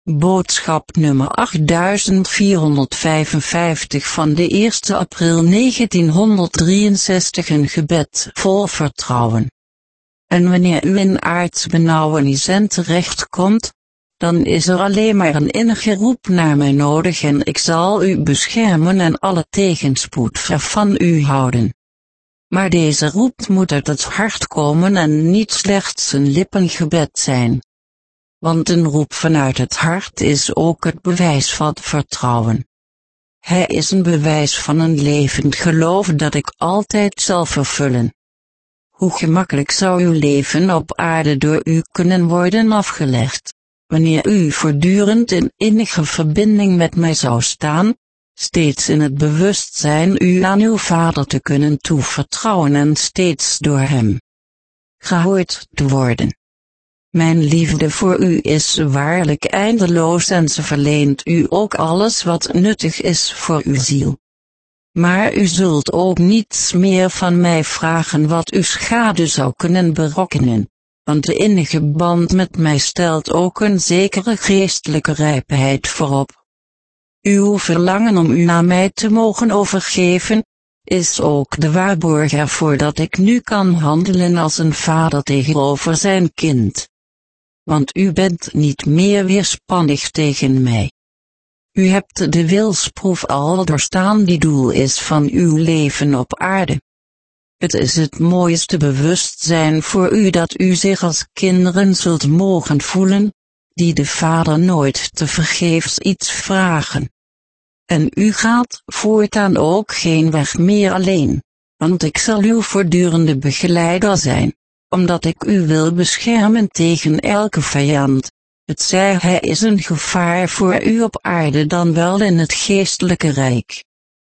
Boodschap nummer 8455 van de 1 april 1963. Een gebed vol vertrouwen. En wanneer u in aards benauwenissen terechtkomt, dan is er alleen maar een innige roep naar mij nodig en ik zal u beschermen en alle tegenspoed ver van u houden. Maar deze roep moet uit het hart komen en niet slechts een lippengebed zijn. Want een roep vanuit het hart is ook het bewijs van vertrouwen. Hij is een bewijs van een levend geloof dat ik altijd zal vervullen. Hoe gemakkelijk zou uw leven op aarde door u kunnen worden afgelegd, wanneer u voortdurend in innige verbinding met mij zou staan, steeds in het bewustzijn u aan uw Vader te kunnen toevertrouwen en steeds door hem gehoord te worden. Mijn liefde voor u is waarlijk eindeloos en ze verleent u ook alles wat nuttig is voor uw ziel. Maar u zult ook niets meer van mij vragen wat u schade zou kunnen berokkenen, want de innige band met mij stelt ook een zekere geestelijke rijpheid voorop. Uw verlangen om u aan mij te mogen overgeven, is ook de waarborg ervoor dat ik nu kan handelen als een vader tegenover zijn kind. Want u bent niet meer weerspannig tegen mij. U hebt de wilsproef al doorstaan die doel is van uw leven op aarde. Het is het mooiste bewustzijn voor u dat u zich als kinderen zult mogen voelen, die de Vader nooit tevergeefs iets vragen. En u gaat voortaan ook geen weg meer alleen, want ik zal uw voortdurende begeleider zijn, omdat ik u wil beschermen tegen elke vijand, het zij hij is een gevaar voor u op aarde dan wel in het geestelijke rijk.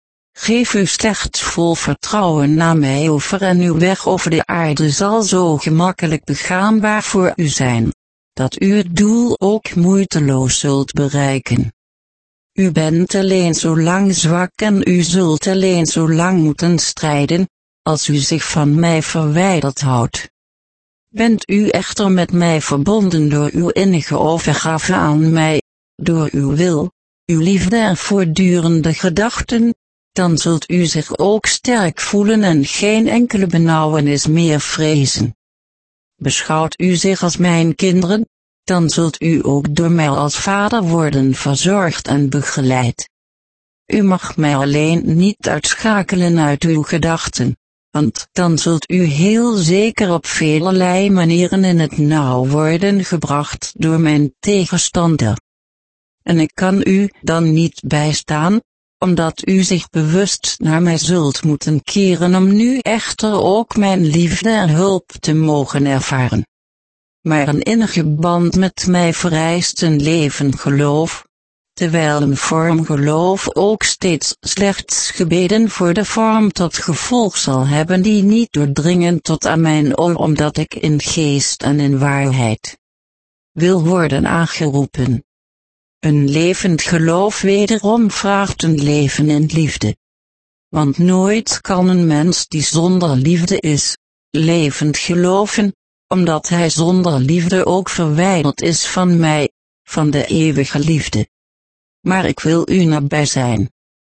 Geef u slechts vol vertrouwen naar mij over en uw weg over de aarde zal zo gemakkelijk begaanbaar voor u zijn, dat u het doel ook moeiteloos zult bereiken. U bent alleen zo lang zwak en u zult alleen zo lang moeten strijden, als u zich van mij verwijderd houdt. Bent u echter met mij verbonden door uw innige overgave aan mij, door uw wil, uw liefde en voortdurende gedachten, dan zult u zich ook sterk voelen en geen enkele benauwenis meer vrezen. Beschouwt u zich als mijn kinderen, dan zult u ook door mij als vader worden verzorgd en begeleid. U mag mij alleen niet uitschakelen uit uw gedachten, want dan zult u heel zeker op velerlei manieren in het nauw worden gebracht door mijn tegenstander. En ik kan u dan niet bijstaan, omdat u zich bewust naar mij zult moeten keren om nu echter ook mijn liefde en hulp te mogen ervaren. Maar een innige band met mij vereist een levend geloof, terwijl een vorm geloof ook steeds slechts gebeden voor de vorm tot gevolg zal hebben die niet doordringen tot aan mijn oor omdat ik in geest en in waarheid wil worden aangeroepen. Een levend geloof wederom vraagt een leven in liefde. Want nooit kan een mens die zonder liefde is, levend geloven, omdat hij zonder liefde ook verwijderd is van mij, van de eeuwige liefde. Maar ik wil u nabij zijn.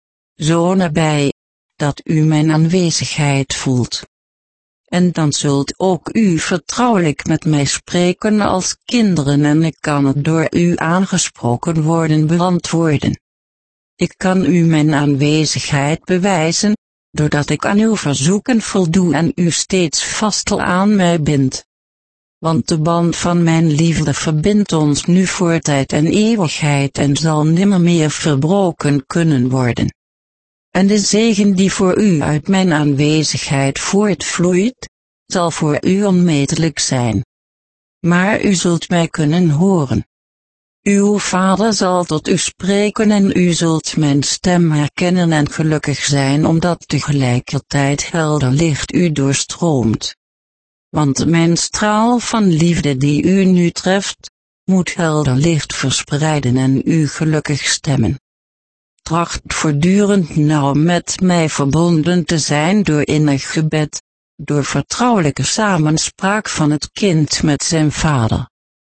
Zo nabij, dat u mijn aanwezigheid voelt. En dan zult ook u vertrouwelijk met mij spreken als kinderen en ik kan het door u aangesproken worden beantwoorden. Ik kan u mijn aanwezigheid bewijzen, doordat ik aan uw verzoeken voldoe en u steeds vaster aan mij bindt. Want de band van mijn liefde verbindt ons nu voor tijd en eeuwigheid en zal nimmer meer verbroken kunnen worden. En de zegen die voor u uit mijn aanwezigheid voortvloeit, zal voor u onmetelijk zijn. Maar u zult mij kunnen horen. Uw Vader zal tot u spreken en u zult mijn stem herkennen en gelukkig zijn omdat tegelijkertijd helder licht u doorstroomt. Want mijn straal van liefde die u nu treft, moet helder licht verspreiden en u gelukkig stemmen. Tracht voortdurend nauw met mij verbonden te zijn door innig gebed, door vertrouwelijke samenspraak van het kind met zijn vader.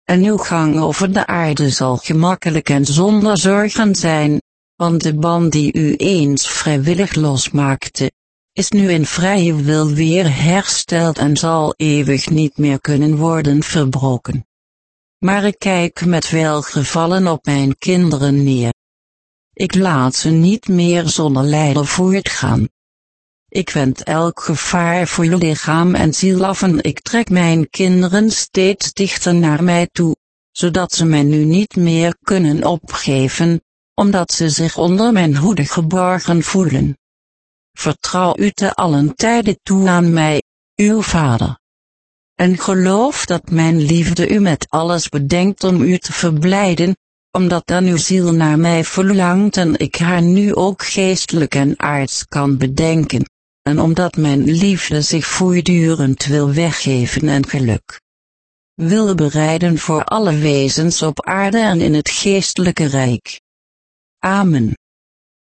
En uw gang over de aarde zal gemakkelijk en zonder zorgen zijn, want de band die u eens vrijwillig losmaakte, is nu in vrije wil weer hersteld en zal eeuwig niet meer kunnen worden verbroken. Maar ik kijk met welgevallen op mijn kinderen neer. Ik laat ze niet meer zonder lijden voortgaan. Ik wend elk gevaar voor je lichaam en ziel af en ik trek mijn kinderen steeds dichter naar mij toe, zodat ze mij nu niet meer kunnen opgeven, omdat ze zich onder mijn hoede geborgen voelen. Vertrouw u te allen tijden toe aan mij, uw Vader. En geloof dat mijn liefde u met alles bedenkt om u te verblijden, omdat dan uw ziel naar mij verlangt en ik haar nu ook geestelijk en aards kan bedenken, en omdat mijn liefde zich voortdurend wil weggeven en geluk wil bereiden voor alle wezens op aarde en in het geestelijke rijk. Amen.